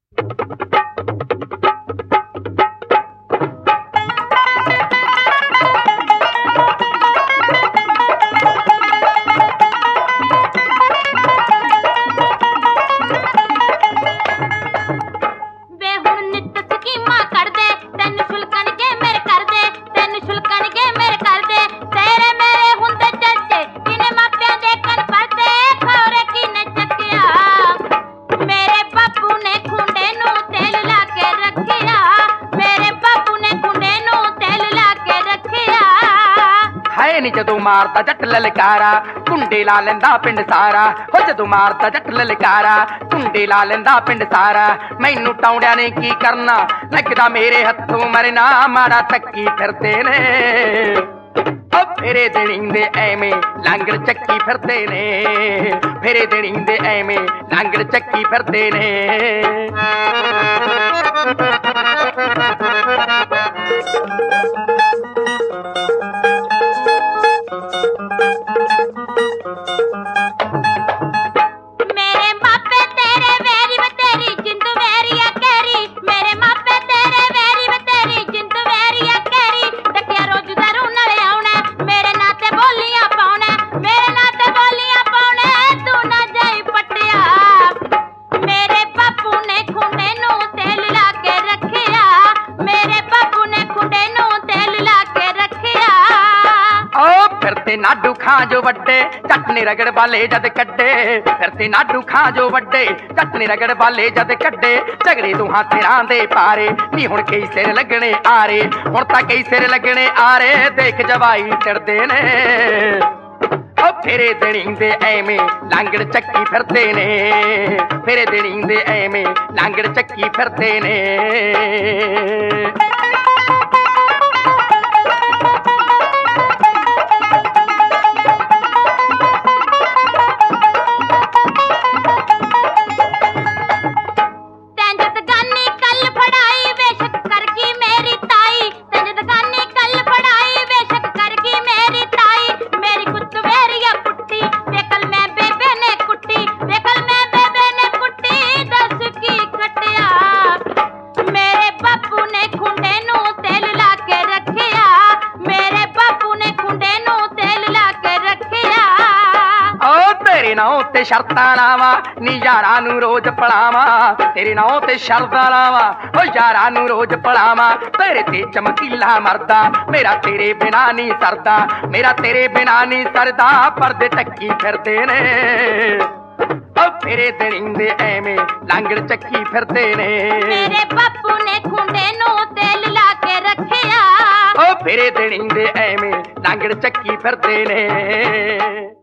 नी जदों मारदा जट ललकारा कुंडे ला लैंदा पिंड सारा। हो जदों मारदा जट ललकारा कुंडे ला लैंदा पिंड सारा। मैनू टौंडिया ने की करना लगदा मेरे हत्थों मरना माड़ा तक्की फिरदे ने। फेरे देनी दे ऐवें लांगड़ चक्की फिरदे ने। फेरे देनी दे ऐवें लांगड़ चक्की फिरदे ने। फिरते नाडू खां जो वड्डे जट ने रगड़ बाले जद कड्डे। फिरते नाडू खां जो वड्डे जट ने रगड़ बाले जद कड्डे। झगड़े दूहां सिरां दे पारे नी हुण कई सिर लगने आरे। हुण तां कई सिर लगने आरे देख जवाई चिड़दे ने। फेरे देनी दे ऐवें लांगड़ चक्की फिरदे ने। फेरे देनी दे ऐवें लांगड़ चक्की फिरदे ने। तेरे नां ते शर्तां लावां नी यारां नूं रोज पढ़ावां। तेरे नां ते शर्तां लावां ओ यारां नूं रोज पढ़ावां। तेरे ते चमकीला मरदा मेरा तेरे बिना नहीं सरदा। मेरा तेरे बिना नहीं सरदा परदे टक्की फिरदे ने। फेरे देनी दे ऐवें लांगड़ चक्की फिरदे ने। मेरे बापू ने खुंडे नूं तेल ला के रखिया। फेरे देनी दे ऐवें लांगड़ चक्की फिरदे ने।